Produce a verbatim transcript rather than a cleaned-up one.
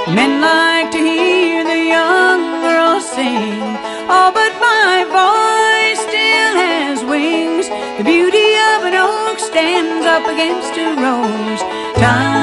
Men like to hear the young girls sing. Oh, but my voice still has wings. The beauty of an oak stands up against a rose. Time